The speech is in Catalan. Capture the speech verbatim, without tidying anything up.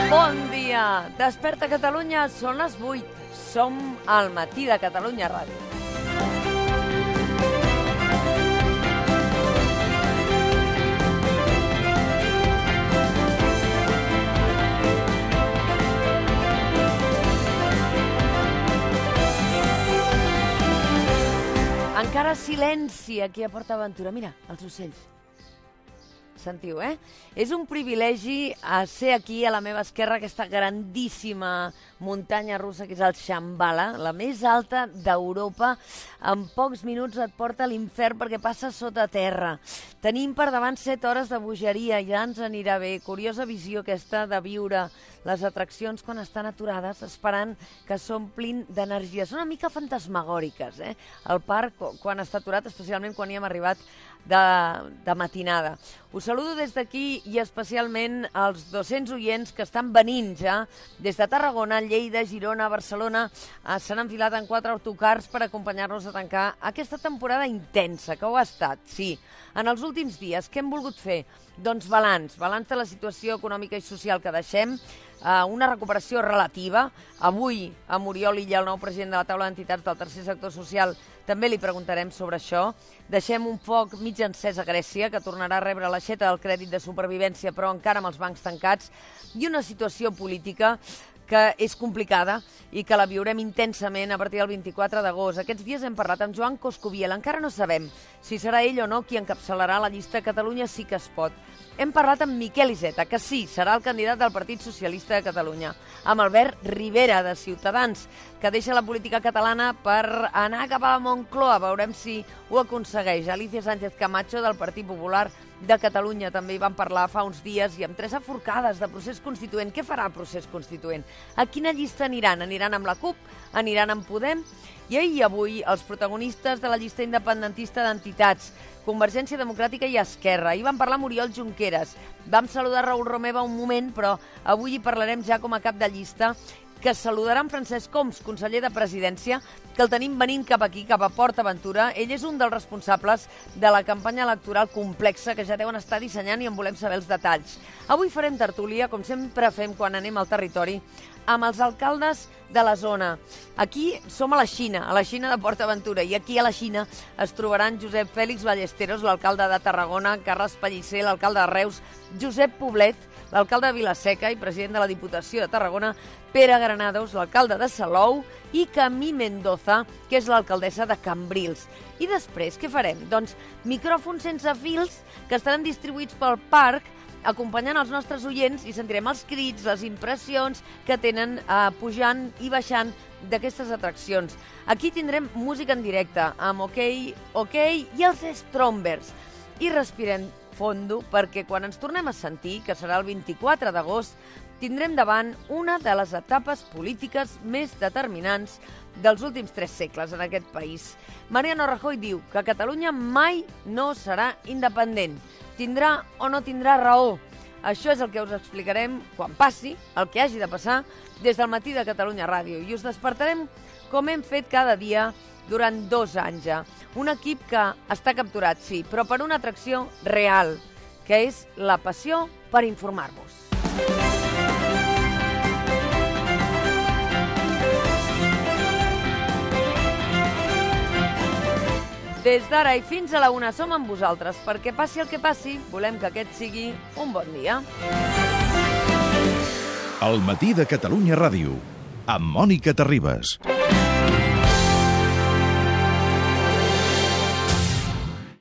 Bon dia! Desperta Catalunya, són les vuit. Som al matí de Catalunya Ràdio. Encara silenci aquí a Port Aventura. Mira, els ocells. Sentiu, eh? És un privilegi ser aquí a la meva esquerra, aquesta grandíssima muntanya russa que és el Shambhala, la més alta d'Europa. En pocs minuts et porta a l'infern perquè passa sota terra. Tenim per davant set hores de bogeria, ja ens anirà bé. Curiosa visió aquesta de viure les atraccions quan estan aturades, esperant que s'omplin d'energia. Són una mica fantasmagòriques, eh? El parc, quan està aturat, especialment quan hi hem arribat de, de matinada. Us saludo des d'aquí i especialment als dos-cents oients que estan venint ja des de Tarragona, Lleida, Girona, Barcelona. S'han enfilat en quatre autocars per acompanyar-nos a tancar aquesta temporada intensa, que ho ha estat, sí. En els últims dies, què hem volgut fer? Doncs balanç, balanç de la situació econòmica i social que deixem, eh, una recuperació relativa. Avui, a Oriol Illa, el nou president de la taula d'entitats del tercer sector social, també li preguntarem sobre això. Deixem un foc mig encès a Grècia, que tornarà a rebre l'aixeta del crèdit de supervivència, però encara amb els bancs tancats, i una situació política que és complicada i que la viurem intensament a partir del vint-i-quatre d'agost. Aquests dies hem parlat amb Joan Coscubiela. Encara no sabem si serà ell o no qui encapçalarà la llista Catalunya sí que es pot. Hem parlat amb Miquel Iceta, que sí, serà el candidat del Partit Socialista de Catalunya, amb Albert Rivera, de Ciutadans, que deixa la política catalana per anar cap a la Moncloa. Veurem si ho aconsegueix. Alicia Sánchez Camacho, del Partit Popular de Catalunya, també hi van parlar fa uns dies, i amb tres aforcades de procés constituent. Què farà el procés constituent? A quina llista aniran? Aniran amb la CUP? Aniran amb Podem? I ahir i avui els protagonistes de la llista independentista d'entitats, Convergència Democràtica i Esquerra. Ahir vam parlar amb Oriol Junqueras. Vam saludar Raül Romeva un moment, però avui hi parlarem ja com a cap de llista, que saludarà en Francesc Homs, conseller de Presidència, que el tenim venint cap aquí, cap a Port Aventura. Ell és un dels responsables de la campanya electoral complexa que ja deuen estar dissenyant i en volem saber els detalls. Avui farem tertúlia, com sempre fem quan anem al territori, amb els alcaldes de la zona. Aquí som a la Xina, a la Xina de Port Aventura, i aquí a la Xina es trobaran Josep Fèlix Ballesteros, l'alcalde de Tarragona, Carles Pellicer, l'alcalde de Reus, Josep Poblet, l'alcalde de Vila-seca i president de la Diputació de Tarragona, Pere Granados, l'alcalde de Salou, i Camí Mendoza, que és l'alcaldessa de Cambrils. I després, què farem? Doncs micròfons sense fils que estaran distribuïts pel parc, acompanyant els nostres oients, i sentirem els crits, les impressions que tenen eh, pujant i baixant d'aquestes atraccions. Aquí tindrem música en directe, amb OK, OK i els Strombers. I respirem fondo, perquè quan ens tornem a sentir, que serà el vint-i-quatre d'agost, tindrem davant una de les etapes polítiques més determinants dels últims tres segles en aquest país. Mariano Rajoy diu que Catalunya mai no serà independent. Tindrà o no tindrà raó? Això és el que us explicarem quan passi, el que hagi de passar, des del matí de Catalunya Ràdio. I us despertarem com hem fet cada dia durant dos anys ja. Un equip que està capturat, sí, però per una atracció real, que és la passió per informar-vos. Des d'ara i fins a la una som amb vosaltres, perquè passi el que passi, volem que aquest sigui un bon dia. El matí de Catalunya Ràdio, amb Mònica Terribas.